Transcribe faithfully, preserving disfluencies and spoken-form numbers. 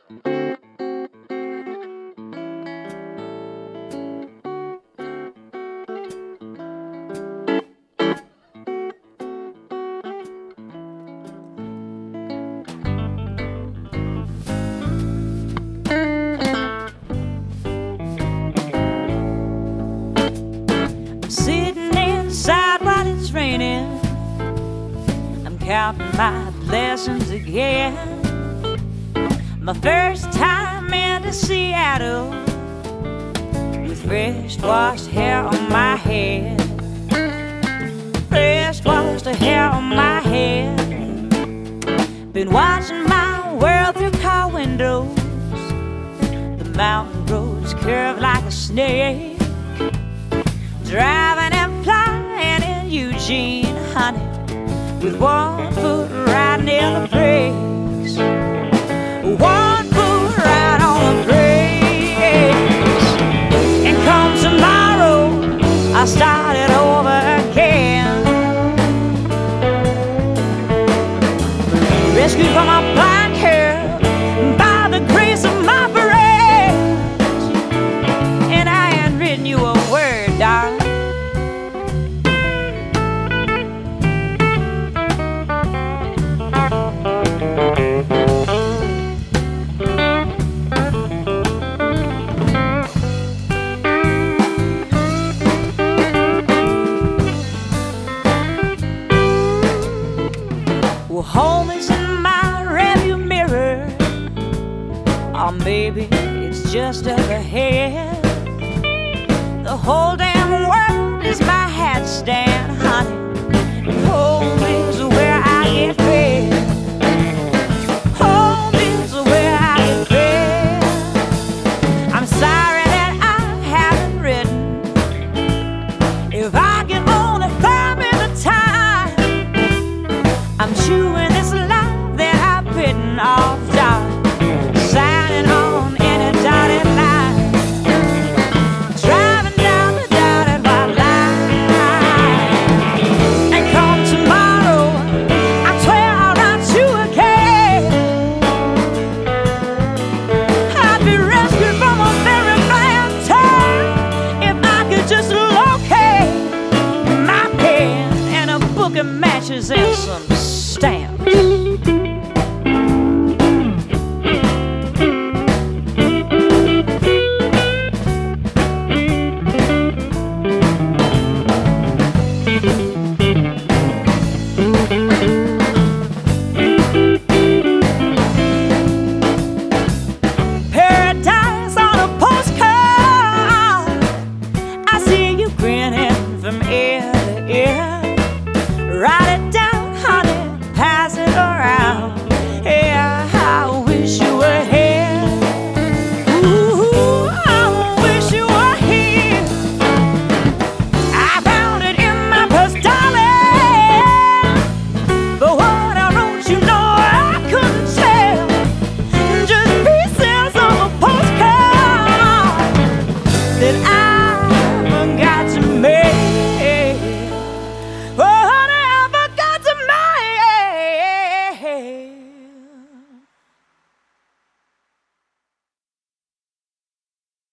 Counting my blessings again. My first time into Seattle, with fresh washed hair on my head. Fresh washed hair on my head. Been watching my world through car windows. The mountain roads curve like a snake. Driving and flying in Eugene, honey, with one foot right near the brakes. One foot right on the brakes. And come tomorrow, I'll start it over again. Rescued from my black hair by the grace of my friends. And I ain't written you a word, darling. Well, home is in my rearview mirror, or maybe it's just up ahead. The whole damn world is my hat stand, honey. Home is where I get fed. Home is where I get fed. I'm sorry that I haven't written. If I can only find me the time, I'm chewing this life that I've written all